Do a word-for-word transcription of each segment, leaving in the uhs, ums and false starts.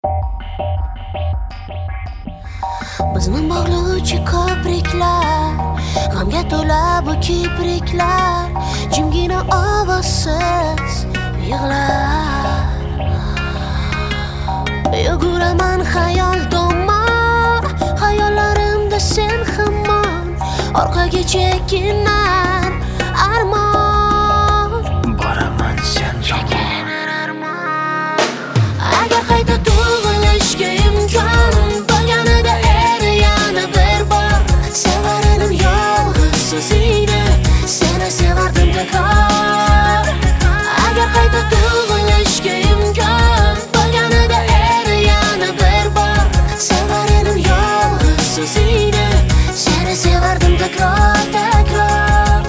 Bizni bog'lovchi ko'priklar, g'amga to'la bu kipriklar, jimgina ovozsiz yig'lar. Yuguraman xayol tomon, xayollarimda sen hamon, orqaga chekinar armon. Boraman sen tomon. Agar qayta tug'ilishga imkon bo'lganida edi yana bir bor, sevar edim yolg'izsiz seni, seni sevardim takror. Agar qayta tug'ilishga imkon bo'lganida edi yana bir bor, sevar edim yolg'izsiz seni, seni sevardim takror takror.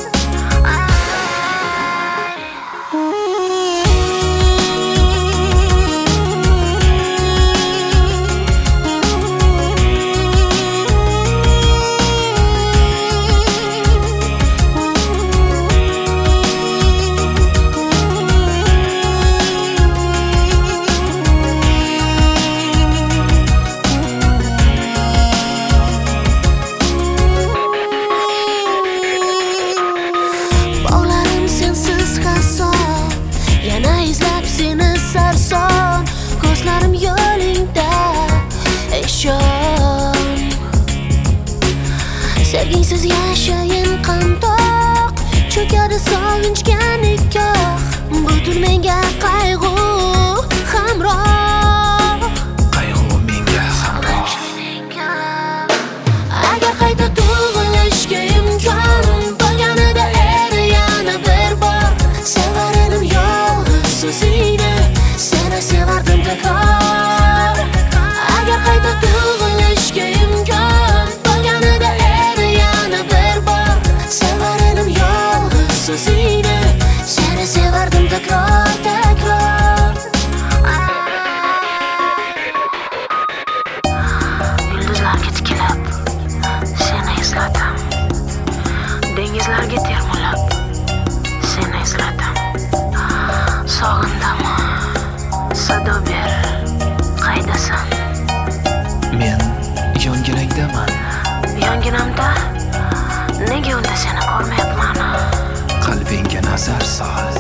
Yana izlab seni sarson, ko'zlarim yo'lingda eshon. Sevgingsiz yashayin qandoq, cho'kadi sog'inchga nikoh. Butun menga qayg'u hamroh, Qayg'u menga hamroh. Agar qayta tug'ilishga imkon bo'lganida edi yana bir bor, sevar edim yolg'izsiz seni, seni sevardim takror. Agar qayta tug'ilishga imkon bo'lganida edi yana bir bor, sevar edim yolg'izsiz seni, seni sevardim takror takror. Yulduzlarga tikilib seni esladim, dengizlarga termulib seni esladim. Sog'indim, sado ber, qaydasan? Men yonginangdaman. Yonginamda, nega unda seni ko'rmayapman? Qalbingga nazar sol.